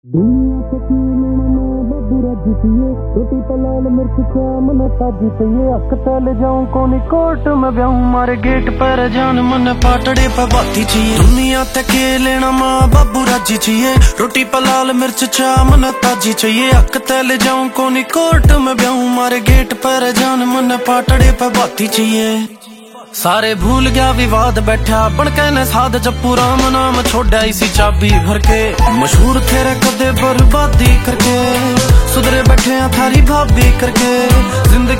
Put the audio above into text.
दुनिया से बब्बू रजी पिए रोटी पे लाल मिर्च मन ताजी पिए अक तले जाऊं कोनी कोर्ट में ब्याऊं मारे गेट पर जान मन पाटड़े पे बाती चाहिए। दुनिया ते के लेना माँ बब्बू रजी चाहिए रोटी पे लाल मिर्च मन ताजी चाहिए अक तले जाऊं कोनी कोर्ट में ब्याऊं मारे गेट पर जान मन पाटड़े पे बाती चाहिए। सारे भूल गया विवाद बैठा बन कहने साध जप्पू राम नाम छोड़ा इसी चाबी भर के मशहूर तेरे कदे बर्बादी करके सुधरे बैठे थारी भाभी करके जिंदगी